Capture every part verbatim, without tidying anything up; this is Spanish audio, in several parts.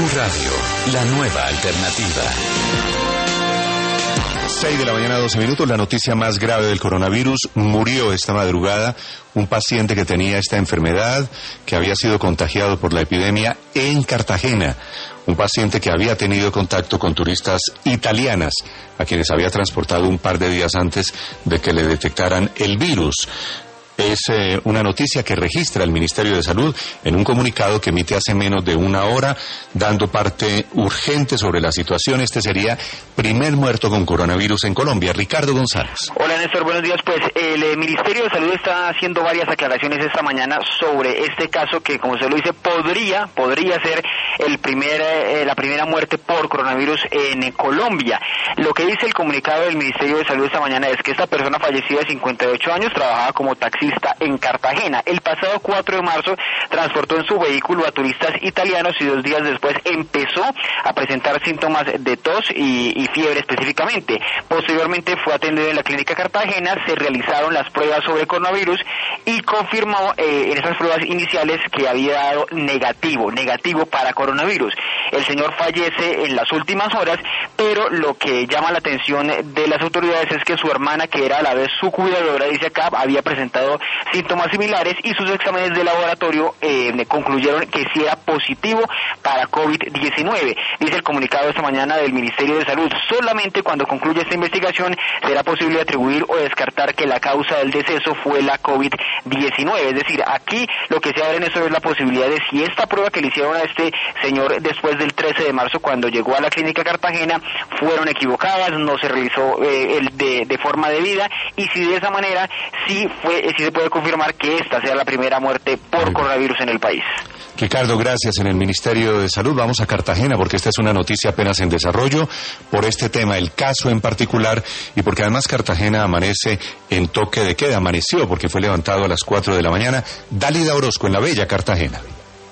Radio, la nueva alternativa. seis de la mañana, doce minutos, la noticia más grave del coronavirus. Murió esta madrugada un paciente que tenía esta enfermedad, que había sido contagiado por la epidemia en Cartagena. Un paciente que había tenido contacto con turistas italianas, a quienes había transportado un par de días antes de que le detectaran el virus. Es eh, una noticia que registra el Ministerio de Salud en un comunicado que emite hace menos de una hora, dando parte urgente sobre la situación. Este sería primer muerto con coronavirus en Colombia. Ricardo González. Hola Néstor, buenos días. Pues el eh, Ministerio de Salud está haciendo varias aclaraciones esta mañana sobre este caso que, como se lo dice, podría, podría ser el primer, eh, la primera muerte por coronavirus en eh, Colombia. Lo que dice el comunicado del Ministerio de Salud esta mañana es que esta persona fallecida de cincuenta y ocho años trabajaba como taxista en Cartagena. El pasado cuatro de marzo transportó en su vehículo a turistas italianos y dos días después empezó a presentar síntomas de tos y, y fiebre específicamente. Posteriormente fue atendido en la clínica Cartagena, se realizaron las pruebas sobre coronavirus y confirmó eh, en esas pruebas iniciales que había dado negativo, negativo para coronavirus. El señor fallece en las últimas horas, pero lo que llama la atención de las autoridades es que su hermana, que era a la vez su cuidadora, dice acá, había presentado síntomas similares y sus exámenes de laboratorio eh, concluyeron que sí era positivo para COVID diecinueve. Dice el comunicado esta mañana del Ministerio de Salud, solamente cuando concluya esta investigación será posible atribuir o descartar que la causa del deceso fue la COVID diecinueve. Es decir, aquí lo que se abre en eso es la posibilidad de si esta prueba que le hicieron a este señor después del trece de marzo, cuando llegó a la clínica Cartagena, fueron equivocadas, no se realizó eh, el de, de forma debida, y si de esa manera sí fue, sí se puede confirmar que esta sea la primera muerte por coronavirus en el país. Ricardo, gracias. En el Ministerio de Salud vamos a Cartagena porque esta es una noticia apenas en desarrollo por este tema, el caso en particular, y porque además Cartagena amanece en toque de queda, amaneció porque fue levantado a las cuatro de la mañana. Dálida Orozco en la bella Cartagena.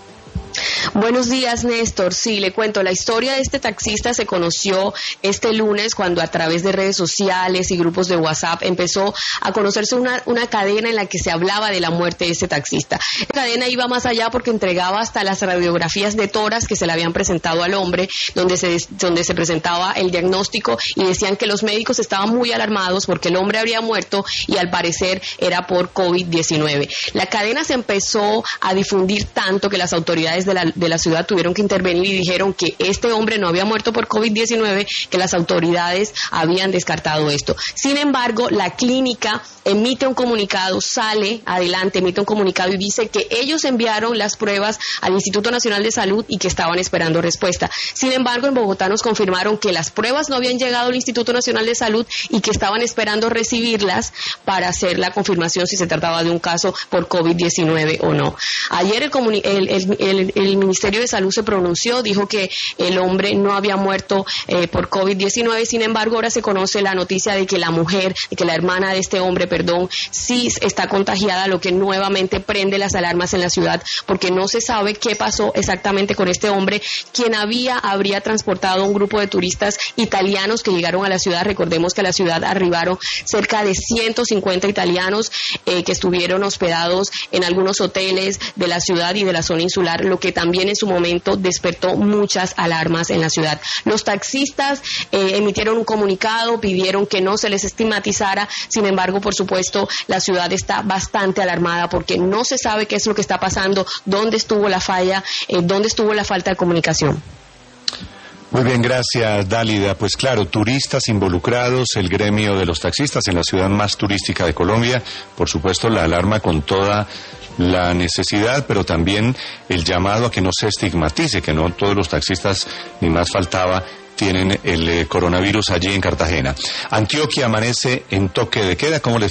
Buenos días, Néstor. Sí, le cuento, la historia de este taxista se conoció este lunes cuando a través de redes sociales y grupos de WhatsApp empezó a conocerse una, una cadena en la que se hablaba de la muerte de este taxista. La cadena iba más allá porque entregaba hasta las radiografías de tórax que se le habían presentado al hombre, donde se, donde se presentaba el diagnóstico, y decían que los médicos estaban muy alarmados porque el hombre habría muerto y al parecer era por COVID diecinueve. La cadena se empezó a difundir tanto que las autoridades de la de la ciudad tuvieron que intervenir y dijeron que este hombre no había muerto por COVID diecinueve, que las autoridades habían descartado esto. Sin embargo, la clínica emite un comunicado, sale adelante, emite un comunicado y dice que ellos enviaron las pruebas al Instituto Nacional de Salud y que estaban esperando respuesta. Sin embargo, en Bogotá nos confirmaron que las pruebas no habían llegado al Instituto Nacional de Salud y que estaban esperando recibirlas para hacer la confirmación si se trataba de un caso por COVID diecinueve o no. Ayer el, comuni- el, el, el, el Ministerio de Salud se pronunció, dijo que el hombre no había muerto eh, por COVID diecinueve, sin embargo ahora se conoce la noticia de que la mujer, de que la hermana de este hombre, perdón, sí está contagiada, lo que nuevamente prende las alarmas en la ciudad, porque no se sabe qué pasó exactamente con este hombre, quien había, habría transportado un grupo de turistas italianos que llegaron a la ciudad. Recordemos que a la ciudad arribaron cerca de ciento cincuenta italianos eh, que estuvieron hospedados en algunos hoteles de la ciudad y de la zona insular, lo que también en su momento despertó muchas alarmas en la ciudad. Los taxistas eh, emitieron un comunicado, pidieron que no se les estigmatizara, sin embargo, por supuesto, la ciudad está bastante alarmada porque no se sabe qué es lo que está pasando, dónde estuvo la falla, eh, dónde estuvo la falta de comunicación. Muy bien, gracias, Dálida. Pues claro, turistas involucrados, el gremio de los taxistas en la ciudad más turística de Colombia, por supuesto la alarma con toda la necesidad, pero también el llamado a que no se estigmatice, que no todos los taxistas, ni más faltaba, tienen el eh, coronavirus allí en Cartagena. Antioquia amanece en toque de queda. ¿Cómo les